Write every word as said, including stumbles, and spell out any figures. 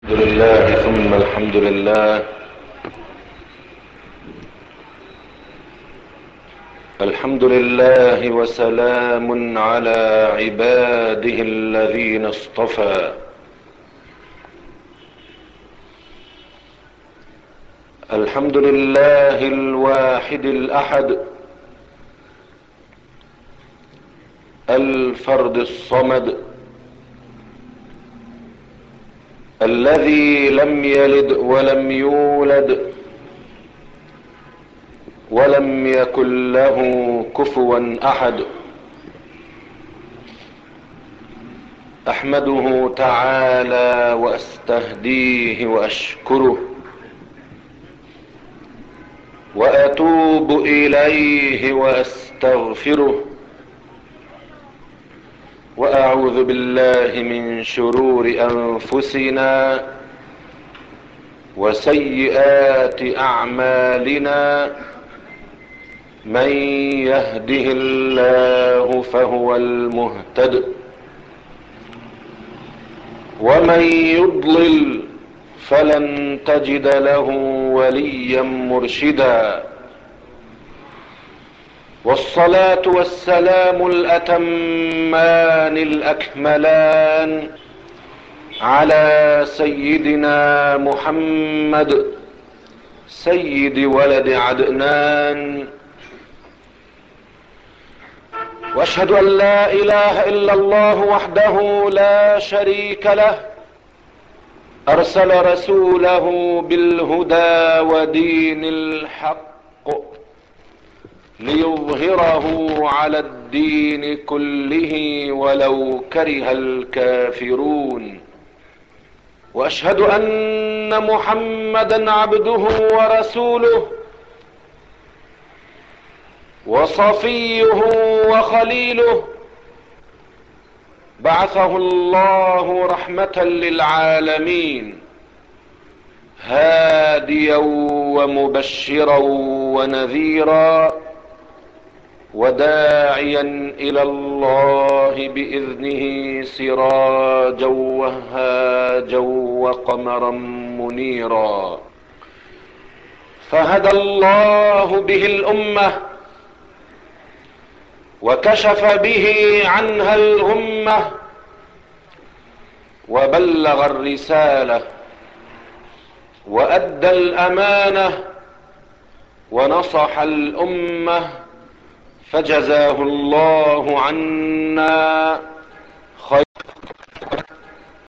الحمد لله ثم الحمد لله. الحمد لله وسلام على عباده الذين اصطفى. الحمد لله الواحد الأحد الفرد الصمد الذي لم يلد ولم يولد ولم يكن له كفوا أحد. أحمده تعالى وأستهديه وأشكره وأتوب إليه وأستغفره وأعوذ بالله من شرور أنفسنا وسيئات أعمالنا. من يهده الله فهو المهتد ومن يضلل فلن تجد له وليا مرشدا. والصلاة والسلام الأتمان الأكملان على سيدنا محمد سيد ولد عدنان. واشهد ان لا اله الا الله وحده لا شريك له ارسل رسوله بالهدى ودين الحق ليظهره على الدين كله ولو كره الكافرون. واشهد ان محمدا عبده ورسوله وصفيه وخليله بعثه الله رحمة للعالمين هاديا ومبشرا ونذيرا وداعيا الى الله باذنه سراجا وهاجا وقمرا منيرا. فهدى الله به الامه وكشف به عنها الغمة وبلغ الرسالة وأدى الأمانة ونصح الأمة فجزاه الله عنا